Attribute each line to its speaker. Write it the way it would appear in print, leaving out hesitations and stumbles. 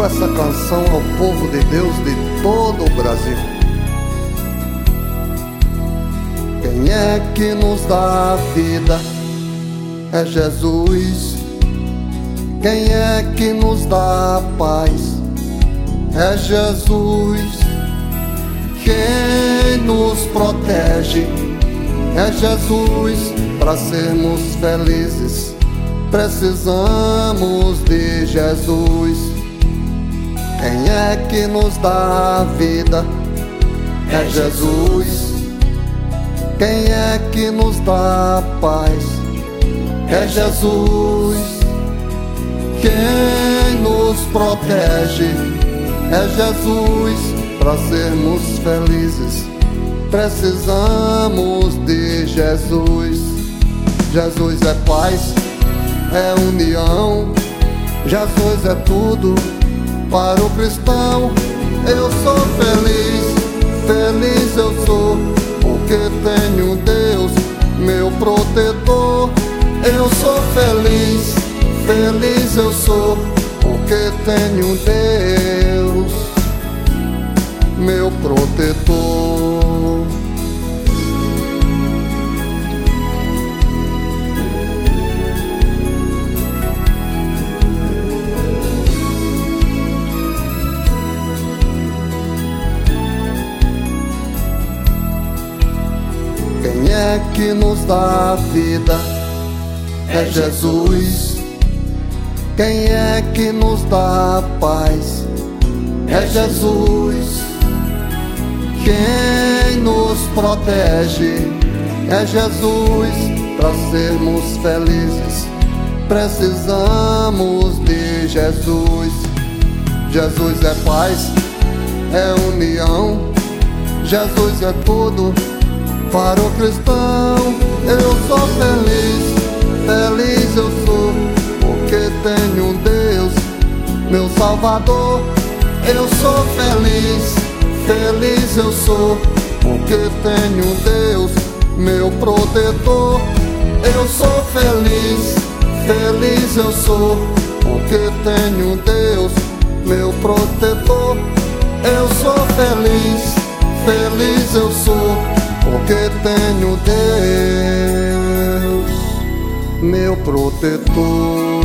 Speaker 1: dedico essa canção ao povo de Deus de todo o Brasil. Quem é que nos dá a vida? É Jesus. Quem é que nos dá a paz? É Jesus. Quem nos protege? É Jesus. Para sermos felizes, precisamos de Jesus. Quem é que nos dá a vida? É Jesus. Quem é que nos dá a paz? É Jesus. Quem nos protege? É Jesus. Para sermos felizes, precisamos de Jesus. Jesus é paz, é união. Jesus é tudo para o cristão. Eu sou feliz, feliz eu sou, porque tenho Deus, meu protetor. Eu sou feliz, feliz eu sou, porque tenho Deus, meu protetor. Quem é que nos dá a vida? É Jesus. Quem é que nos dá a paz? É Jesus. Quem nos protege? É Jesus. Para sermos felizes, precisamos de Jesus. Jesus é paz, é união. Jesus é tudo para o cristão. Eu sou feliz, feliz eu sou, porque tenho Deus, meu Salvador. Eu sou feliz, feliz eu sou, porque tenho Deus, meu protetor. Eu sou feliz, feliz eu sou, porque tenho Deus, meu protetor. Eu sou feliz, feliz eu sou, porque tenho Deus, meu protetor.